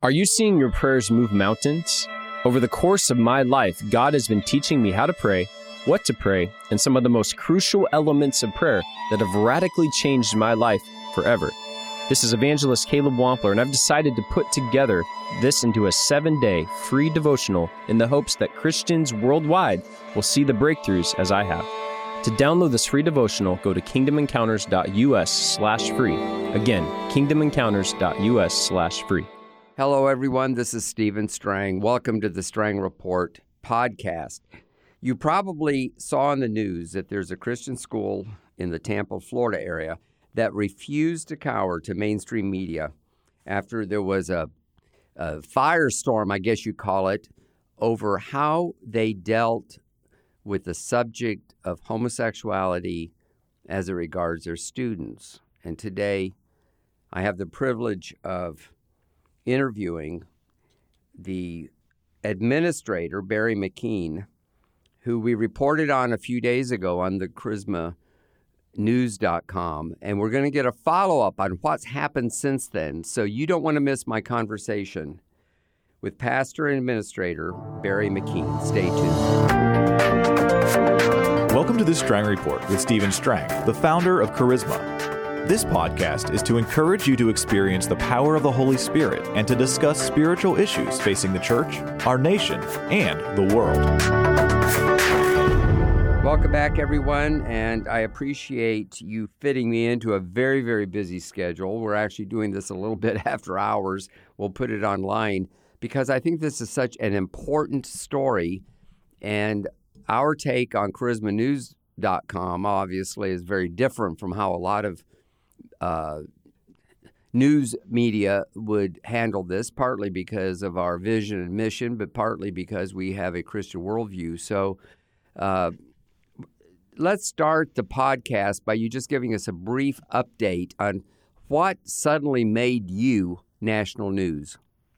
Are you seeing your prayers move mountains? Over the course of my life, God has been teaching me how to pray, what to pray, and some of the most crucial elements of prayer that have radically changed my life forever. This is Evangelist Caleb Wampler, and I've decided to put together this into a 7-day free devotional in the hopes that Christians worldwide will see the breakthroughs as I have. To download this free devotional, go to kingdomencounters.us/free. Again, kingdomencounters.us/free. Hello, everyone. This is Stephen Strang. Welcome to the Strang Report podcast. You probably saw in the news that there's a Christian school in the Tampa, Florida area that refused to cower to mainstream media after there was a firestorm, I guess you call it, over how they dealt with the subject of homosexuality as it regards their students. And today, I have the privilege of interviewing the administrator, Barry McKean, who we reported on a few days ago on the charismanews.com. And we're going to get a follow-up on what's happened since then. So you don't want to miss my conversation with pastor and administrator Barry McKean. Stay tuned. Welcome to the Strang Report with Stephen Strang, the founder of Charisma. This podcast is to encourage you to experience the power of the Holy Spirit and to discuss spiritual issues facing the church, our nation, and the world. Welcome back, everyone, and I appreciate you fitting me into a very, very busy schedule. We're actually doing this a little bit after hours. We'll put it online because I think this is such an important story, and our take on charismanews.com obviously is very different from how a lot of news media would handle this, partly because of our vision and mission, but partly because we have a Christian worldview. So let's start the podcast by you just giving us a brief update on what suddenly made you national news.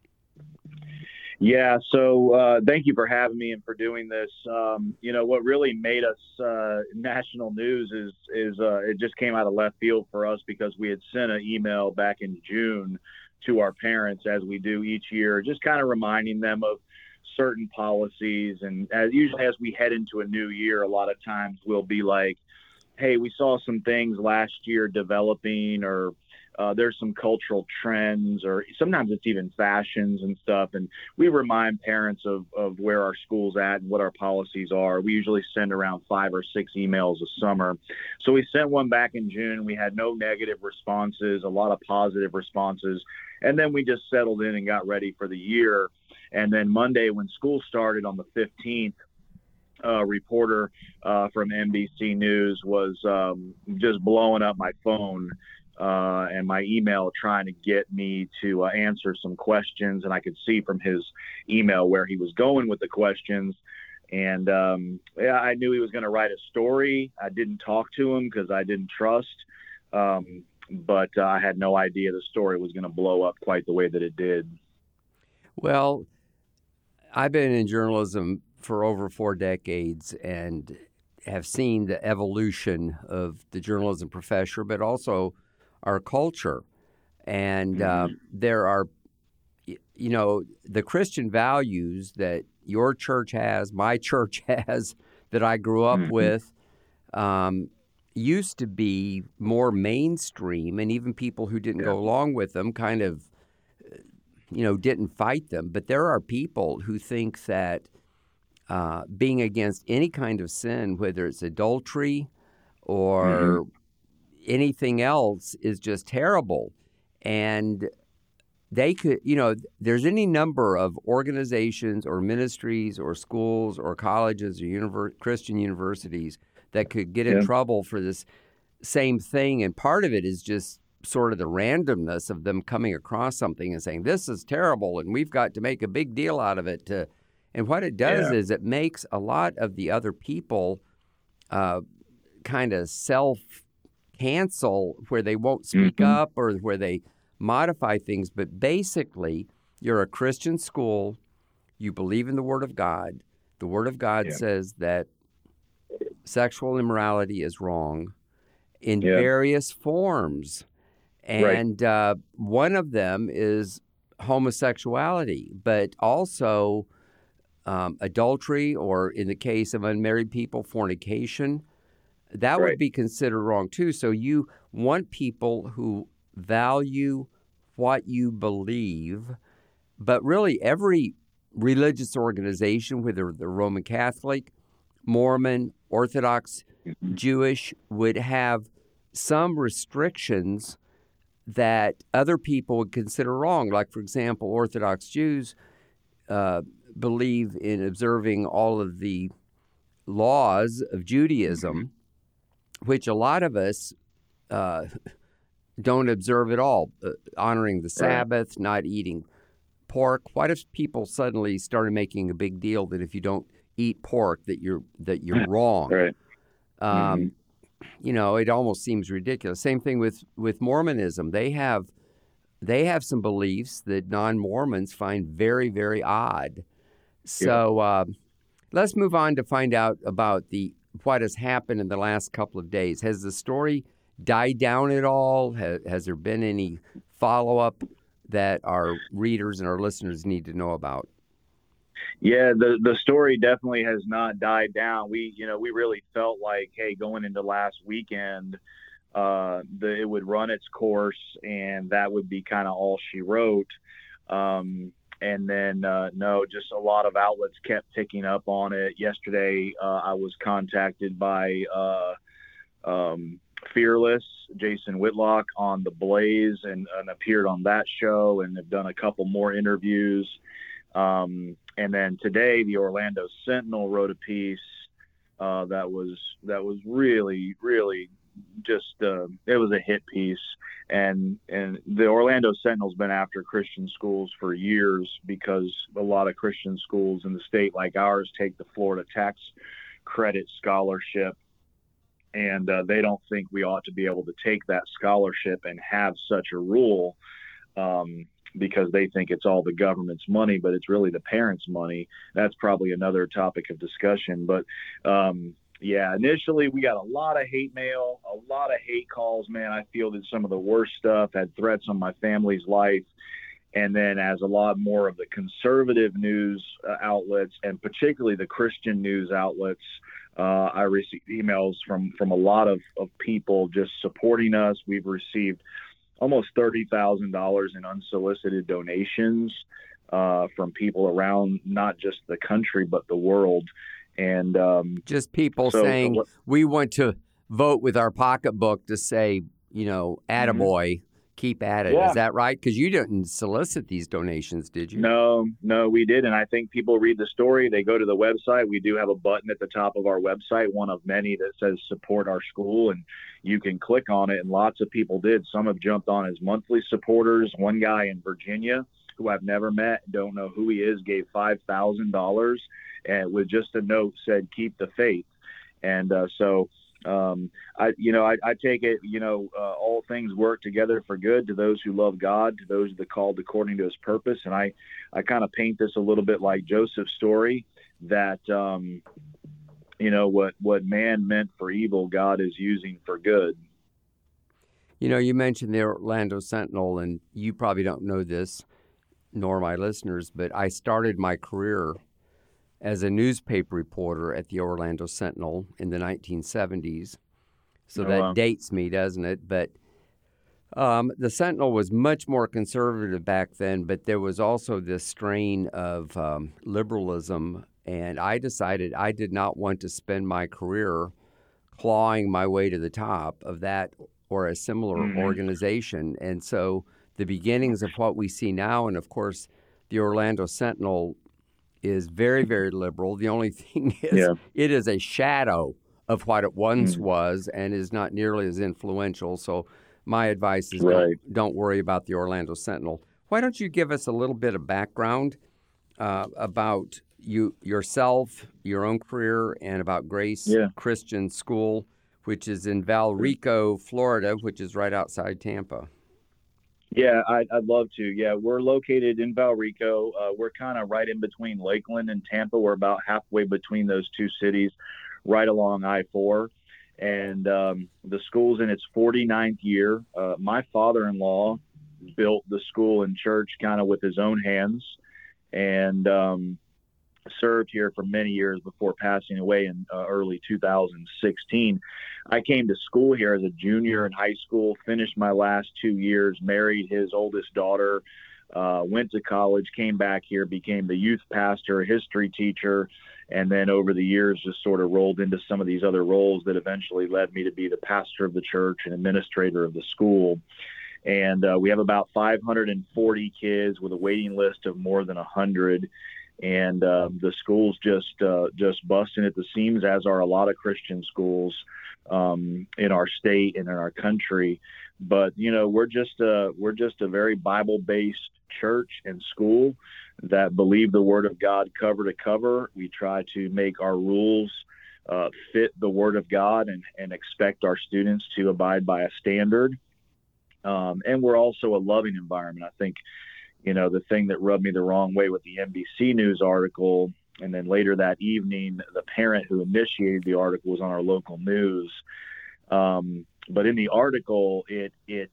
Yeah, so thank you for having me and for doing this. What really made us national news is it just came out of left field for us because we had sent an email back in June to our parents, as we do each year, just kind of reminding them of certain policies. And usually as we head into a new year, a lot of times we'll be like, hey, we saw some things last year developing, or there's some cultural trends, or sometimes it's even fashions and stuff. And we remind parents of where our school's at and what our policies are. We usually send around 5 or 6 emails a summer. So we sent one back in June. We had no negative responses, a lot of positive responses. And then we just settled in and got ready for the year. And then Monday, when school started on the 15th, reporter from NBC News was just blowing up my phone and my email, trying to get me to answer some questions. And I could see from his email where he was going with the questions. And I knew he was going to write a story. I didn't talk to him because I didn't trust. But I had no idea the story was going to blow up quite the way that it did. Well, I've been in journalism for over 4 decades and have seen the evolution of the journalism profession, but also our culture. And there are, the Christian values that your church has, my church has, that I grew up with, used to be more mainstream, and even people who didn't go along with them kind of, didn't fight them. But there are people who think that being against any kind of sin, whether it's adultery or anything else, is just terrible. And they could, there's any number of organizations or ministries or schools or colleges or Christian universities that could get in trouble for this same thing. And part of it is just sort of the randomness of them coming across something and saying, this is terrible, and we've got to make a big deal out of it. And what it does is it makes a lot of the other people kind of self-cancel, where they won't speak up or where they modify things. But basically, you're a Christian school. You believe in the Word of God. The Word of God says that sexual immorality is wrong in various forms. And one of them is homosexuality, but also adultery, or in the case of unmarried people, fornication. That would be considered wrong too. So you want people who value what you believe, but really every religious organization, whether the Roman Catholic, Mormon, Orthodox, Jewish, would have some restrictions that other people would consider wrong. Like, for example, Orthodox Jews believe in observing all of the laws of Judaism, which a lot of us don't observe at all, honoring the Sabbath, not eating pork. What if people suddenly started making a big deal that if you don't eat pork that you're wrong? Right. You know, it almost seems ridiculous. Same thing with Mormonism. They have some beliefs that non-Mormons find very, very odd. So let's move on to find out about what has happened in the last couple of days. Has the story died down at all? Has there been any follow-up that our readers and our listeners need to know about? Yeah, the story definitely has not died down. We really felt like, hey, going into last weekend, it would run its course, and that would be kind of all she wrote. And then, no, just a lot of outlets kept picking up on it. Yesterday, I was contacted by Fearless, Jason Whitlock, on The Blaze, and appeared on that show, and have done a couple more interviews. And then today, the Orlando Sentinel wrote a piece that was really, really just it was a hit piece. And the Orlando Sentinel's been after Christian schools for years, because a lot of Christian schools in the state like ours take the Florida tax credit scholarship, and they don't think we ought to be able to take that scholarship and have such a rule, because they think it's all the government's money, but it's really the parents' money. That's probably another topic of discussion. But yeah, initially we got a lot of hate mail, a lot of hate calls, man. I fielded some of the worst stuff, had threats on my family's life. And then as a lot more of the conservative news outlets, and particularly the Christian news outlets, I received emails from a lot of people just supporting us. We've received almost $30,000 in unsolicited donations from people around not just the country, but the world. And just people saying, we want to vote with our pocketbook to say, attaboy, keep at it. Yeah. Is that right? Because you didn't solicit these donations, did you? No, we didn't. I think people read the story. They go to the website. We do have a button at the top of our website, one of many, that says support our school, and you can click on it. And lots of people did. Some have jumped on as monthly supporters. One guy in Virginia, who I've never met, don't know who he is, gave $5,000, and with just a note said, keep the faith. And so I take it, all things work together for good to those who love God, to those that are called according to his purpose. And I kind of paint this a little bit like Joseph's story, that, what man meant for evil, God is using for good. You mentioned the Orlando Sentinel, and you probably don't know this, nor my listeners, but I started my career as a newspaper reporter at the Orlando Sentinel in the 1970s. So that dates me, doesn't it? But the Sentinel was much more conservative back then, but there was also this strain of liberalism, and I decided I did not want to spend my career clawing my way to the top of that or a similar organization. And so the beginnings of what we see now, and of course the Orlando Sentinel is very, very liberal. The only thing is it is a shadow of what it once was, and is not nearly as influential. So my advice is don't worry about the Orlando Sentinel. Why don't you give us a little bit of background about yourself, your own career, and about Grace Christian School, which is in Valrico, Florida, which is right outside Tampa. Yeah, I'd love to. Yeah, we're located in Valrico. We're kind of right in between Lakeland and Tampa. We're about halfway between those two cities, right along I-4. And the school's in its 49th year. My father-in-law built the school and church kind of with his own hands, and served here for many years before passing away in early 2016. I came to school here as a junior in high school, finished my last 2 years, married his oldest daughter, went to college, came back here, became the youth pastor, history teacher, and then over the years just sort of rolled into some of these other roles that eventually led me to be the pastor of the church and administrator of the school. And we have about 540 kids with a waiting list of more than 100. And the school's just busting at the seams, as are a lot of Christian schools in our state and in our country. But we're just a very Bible-based church and school that believe the Word of God cover to cover. We try to make our rules fit the Word of God and expect our students to abide by a standard. And we're also a loving environment. I think, the thing that rubbed me the wrong way with the NBC News article, and then later that evening, the parent who initiated the article was on our local news. But in the article, it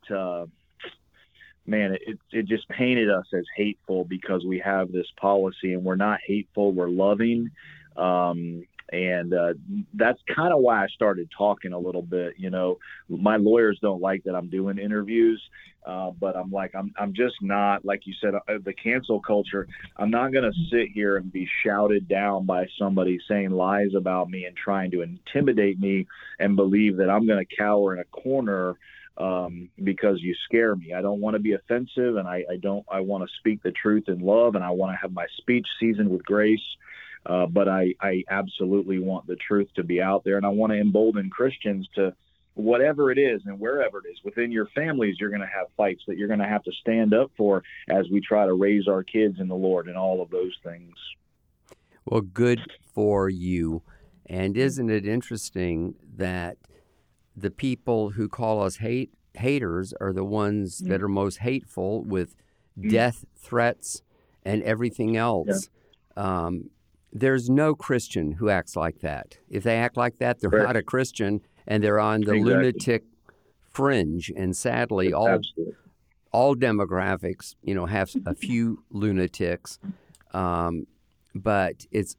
just painted us as hateful because we have this policy, and we're not hateful, we're loving. And that's kind of why I started talking a little bit. My lawyers don't like that I'm doing interviews, but I'm like, I'm just not, like you said, the cancel culture. I'm not going to sit here and be shouted down by somebody saying lies about me and trying to intimidate me and believe that I'm going to cower in a corner because you scare me. I don't want to be offensive, and I want to speak the truth in love, and I want to have my speech seasoned with grace. But I absolutely want the truth to be out there, and I want to embolden Christians to, whatever it is and wherever it is, within your families, you're going to have fights that you're going to have to stand up for as we try to raise our kids in the Lord and all of those things. Well, good for you. And isn't it interesting that the people who call us haters are the ones that are most hateful, with death threats and everything else? Yeah. There's no Christian who acts like that. If they act like that, they're not a Christian, and they're on the lunatic fringe. And sadly, all demographics, have a few lunatics. But it's,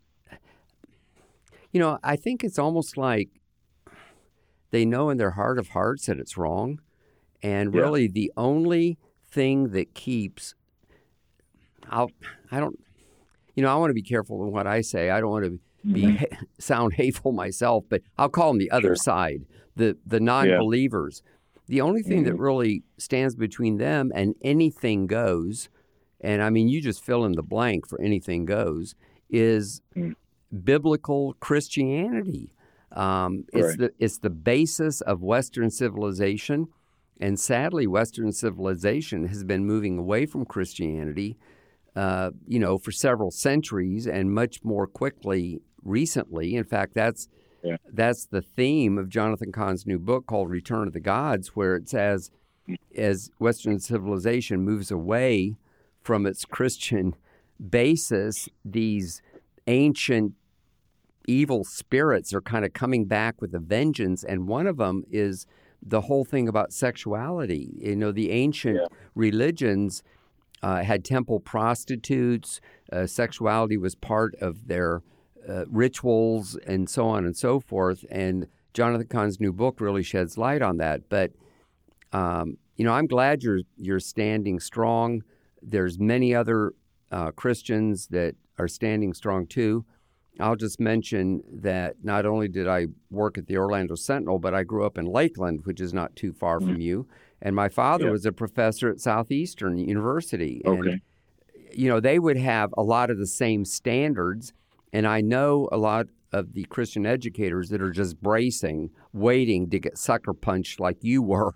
I think it's almost like they know in their heart of hearts that it's wrong. And really the only thing that keeps, I want to be careful in what I say. I don't want to be sound hateful myself, but I'll call them the other side, the non-believers. The only thing that really stands between them and anything goes, and I mean, you just fill in the blank for anything goes, is biblical Christianity. It's the basis of Western civilization, and sadly, Western civilization has been moving away from Christianity for several centuries, and much more quickly recently. In fact, that's the theme of Jonathan Cahn's new book called Return of the Gods, where it says, as Western civilization moves away from its Christian basis, these ancient evil spirits are kind of coming back with a vengeance, and one of them is the whole thing about sexuality. The ancient religions had temple prostitutes. Sexuality was part of their rituals, and so on and so forth. And Jonathan Cahn's new book really sheds light on that. But I'm glad you're standing strong. There's many other Christians that are standing strong too. I'll just mention that not only did I work at the Orlando Sentinel, but I grew up in Lakeland, which is not too far from you. And my father was a professor at Southeastern University. And, they would have a lot of the same standards. And I know a lot of the Christian educators that are just bracing, waiting to get sucker punched like you were.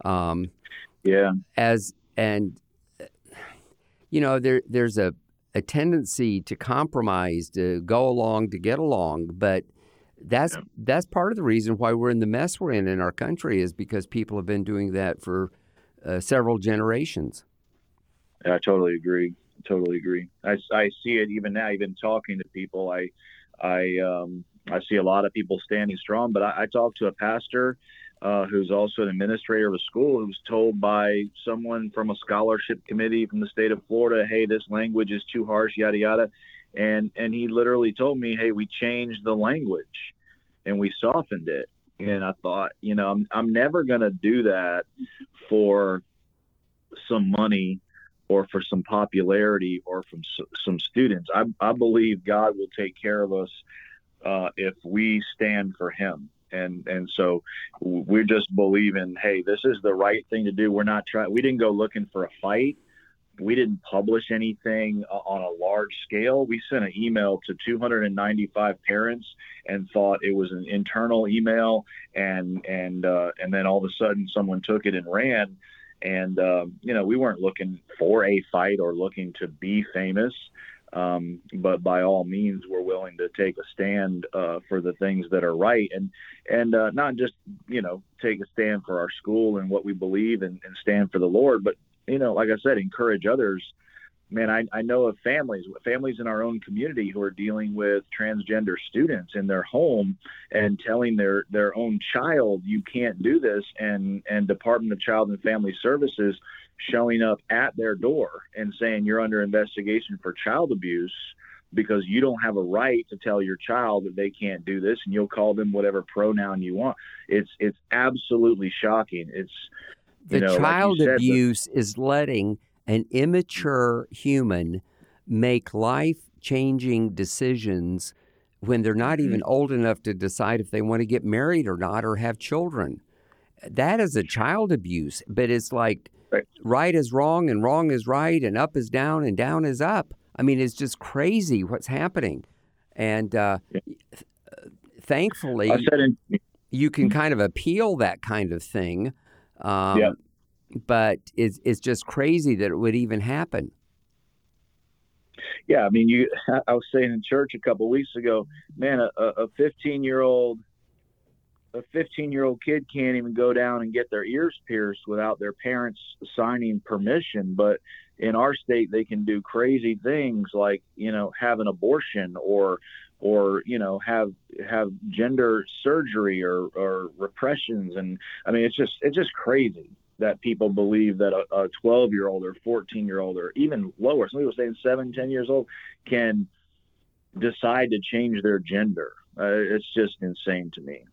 There's a tendency to compromise, to go along, to get along. But that's part of the reason why we're in the mess we're in our country, is because people have been doing that for several generations. Yeah, I totally agree. I see it even now, even talking to people. I see a lot of people standing strong, but I talked to a pastor who's also an administrator of a school, who was told by someone from a scholarship committee from the state of Florida, hey, this language is too harsh, yada, yada. And he literally told me, hey, we changed the language and we softened it. And I thought, I'm never going to do that for some money or for some popularity or from some students. I believe God will take care of us if we stand for him. And so we're just believing, hey, this is the right thing to do. We're not we didn't go looking for a fight. We didn't publish anything on a large scale. We sent an email to 295 parents and thought it was an internal email. And then all of a sudden someone took it and ran. And, we weren't looking for a fight or looking to be famous. But by all means, we're willing to take a stand for the things that are right, and not just take a stand for our school and what we believe and stand for the Lord, but like I said, encourage others. Man, I know of families in our own community who are dealing with transgender students in their home and telling their own child, you can't do this, and Department of Child and Family Services showing up at their door and saying you're under investigation for child abuse because you don't have a right to tell your child that they can't do this, and you'll call them whatever pronoun you want. It's absolutely shocking. It's the child abuse is letting an immature human make life-changing decisions when they're not even old enough to decide if they want to get married or not or have children. That is a child abuse, but it's like right is wrong and wrong is right and up is down and down is up. I mean, it's just crazy what's happening. And thankfully, you can kind of appeal that kind of thing. But it's just crazy that it would even happen. Yeah, I mean, I was saying in church a couple of weeks ago, man, a 15-year-old kid can't even go down and get their ears pierced without their parents signing permission. But in our state, they can do crazy things like, have an abortion or have gender surgery or repressions. And I mean, it's just crazy that people believe that a 12-year-old or 14-year-old or even lower, some people saying 7, 10 years old, can decide to change their gender. It's just insane to me.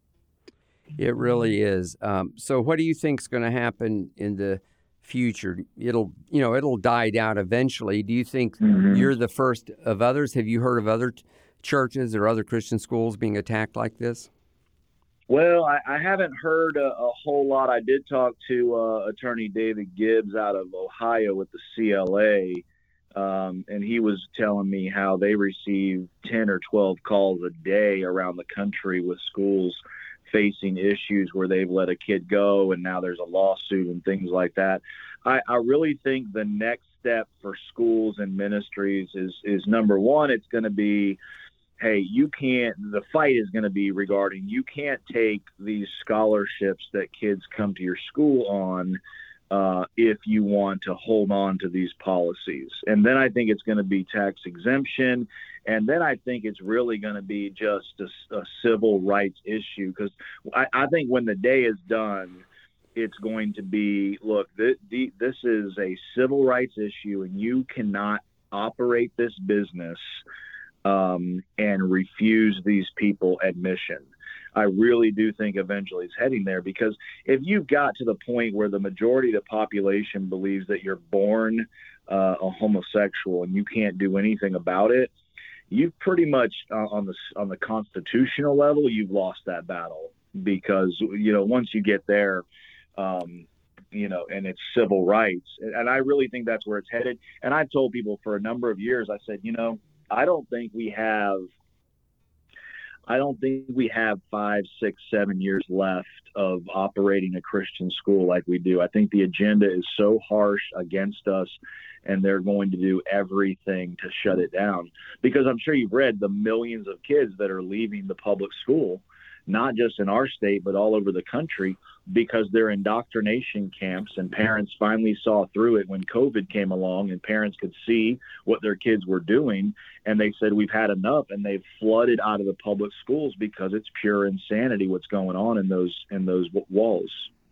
It really is. So what do you think is going to happen in the future? It'll die down eventually. Do you think you're the first of others? Have you heard of other churches or other Christian schools being attacked like this? Well, I haven't heard a whole lot. I did talk to Attorney David Gibbs out of Ohio with the CLA, and he was telling me how they receive 10 or 12 calls a day around the country with schools facing issues where they've let a kid go and now there's a lawsuit and things like that. I really think the next step for schools and ministries is number one, it's going to be, hey, the fight is going to be regarding, you can't take these scholarships that kids come to your school on if you want to hold on to these policies. And then I think it's going to be tax exemption. And then I think it's really going to be just a civil rights issue, because I think when the day is done, it's going to be, look, this is a civil rights issue, and you cannot operate this business and refuse these people admission. I really do think eventually it's heading there, because if you've got to the point where the majority of the population believes that you're born a homosexual and you can't do anything about it, you've pretty much on the constitutional level, you've lost that battle, because once you get there, and it's civil rights, and I really think that's where it's headed. And I've told people for a number of years, I said, I don't think we have 5, 6, 7 years left of operating a Christian school like we do. I think the agenda is so harsh against us, and they're going to do everything to shut it down, because I'm sure you've read the millions of kids that are leaving the public school not just in our state, but all over the country, because they're indoctrination camps, and parents finally saw through it when COVID came along and parents could see what their kids were doing. And they said, we've had enough. And they've flooded out of the public schools because it's pure insanity what's going on in those walls.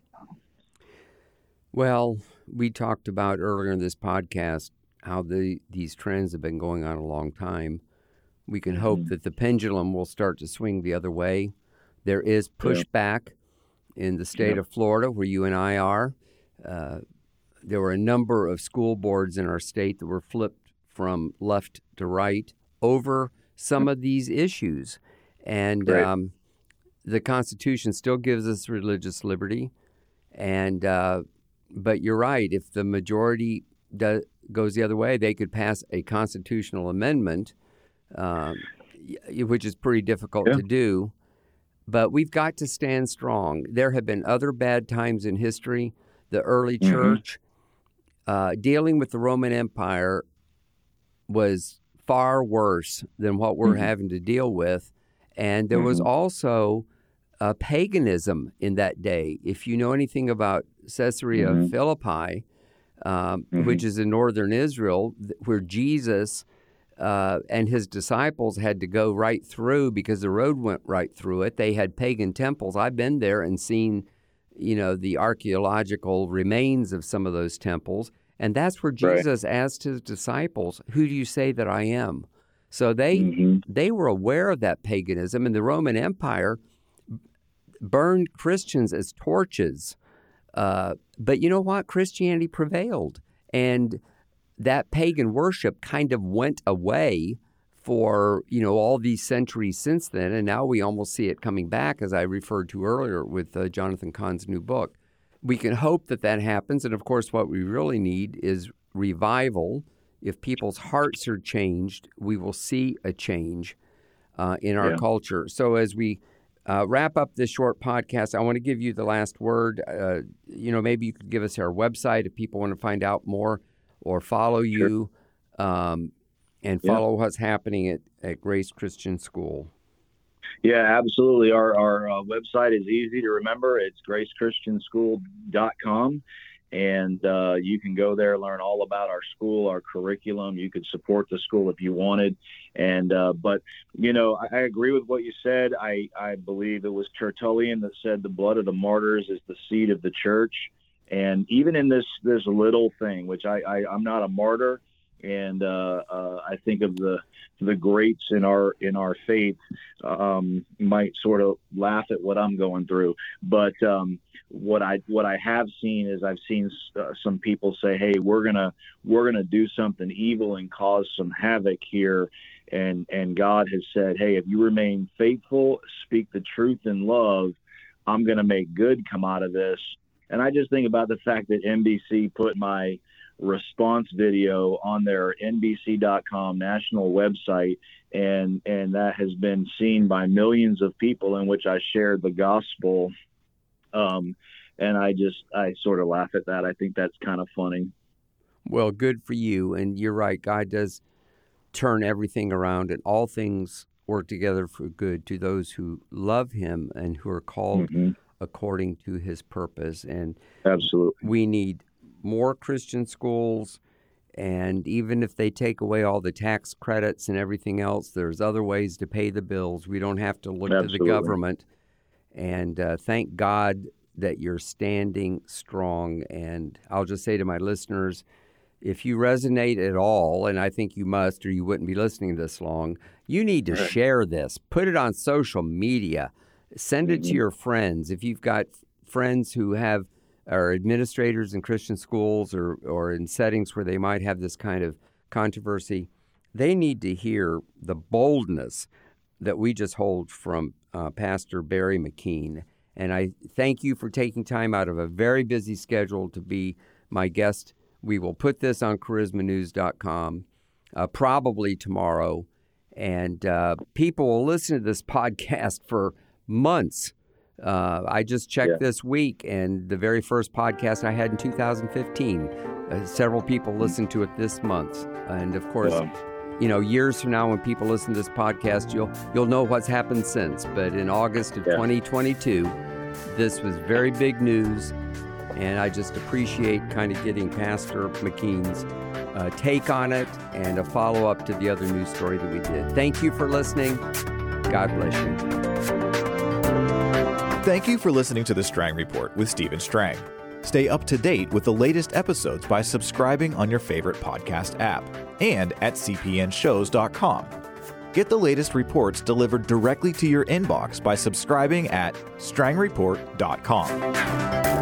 Well, we talked about earlier in this podcast how these trends have been going on a long time. We can hope that the pendulum will start to swing the other way. There is pushback in the state of Florida, where you and I are. There were a number of school boards in our state that were flipped from left to right over some of these issues. And the Constitution still gives us religious liberty. And but you're right. If the majority goes the other way, they could pass a constitutional amendment, which is pretty difficult to do. But we've got to stand strong. There have been other bad times in history. The early church, dealing with the Roman Empire, was far worse than what we're having to deal with. And there was also paganism in that day. If you know anything about Caesarea Philippi, which is in northern Israel, where Jesus and his disciples had to go right through because the road went right through it. They had pagan temples. I've been there and seen, the archaeological remains of some of those temples. And that's where Jesus asked his disciples, who do you say that I am? So they were aware of that paganism, and the Roman Empire burned Christians as torches. But you know what? Christianity prevailed. And that pagan worship kind of went away for, all these centuries since then. And now we almost see it coming back, as I referred to earlier with Jonathan Cahn's new book. We can hope that happens. And of course, what we really need is revival. If people's hearts are changed, we will see a change in our culture. So as we wrap up this short podcast, I want to give you the last word. Maybe you could give us our website if people want to find out more or follow you and follow what's happening at Grace Christian School. Yeah, absolutely. Our website is easy to remember. It's gracechristianschool.com. And you can go there, learn all about our school, our curriculum. You could support the school if you wanted. And but, I agree with what you said. I believe it was Tertullian that said the blood of the martyrs is the seed of the church. And even in this little thing, which I'm not a martyr, and I think of the greats in our faith might sort of laugh at what I'm going through. But what I have seen is I've seen some people say, "Hey, we're gonna do something evil and cause some havoc here," and God has said, "Hey, if you remain faithful, speak the truth in love, I'm gonna make good come out of this." And I just think about the fact that NBC put my response video on their NBC.com national website, and that has been seen by millions of people, in which I shared the gospel. And I sort of laugh at that. I think that's kind of funny. Well, good for you. And you're right. God does turn everything around, and all things work together for good to those who love him and who are called according to his purpose. And absolutely, we need more Christian schools. And even if they take away all the tax credits and everything else, there's other ways to pay the bills. We don't have to look to the government. And thank God that you're standing strong. And I'll just say to my listeners, if you resonate at all, and I think you must, or you wouldn't be listening this long, you need to share this. Put it on social media. Send it to your friends. If you've got friends who are administrators in Christian schools or in settings where they might have this kind of controversy, they need to hear the boldness that we just hold from Pastor Barry McKean. And I thank you for taking time out of a very busy schedule to be my guest. We will put this on charismanews.com probably tomorrow. And people will listen to this podcast for months. I just checked this week, and the very first podcast I had in 2015, several people listened to it this month. And of course, years from now when people listen to this podcast, you'll know what's happened since. But in August of 2022, this was very big news, and I just appreciate kind of getting Pastor McKean's take on it and a follow-up to the other news story that we did. Thank you for listening. God bless you. Thank you for listening to The Strang Report with Stephen Strang. Stay up to date with the latest episodes by subscribing on your favorite podcast app and at cpnshows.com. Get the latest reports delivered directly to your inbox by subscribing at strangreport.com.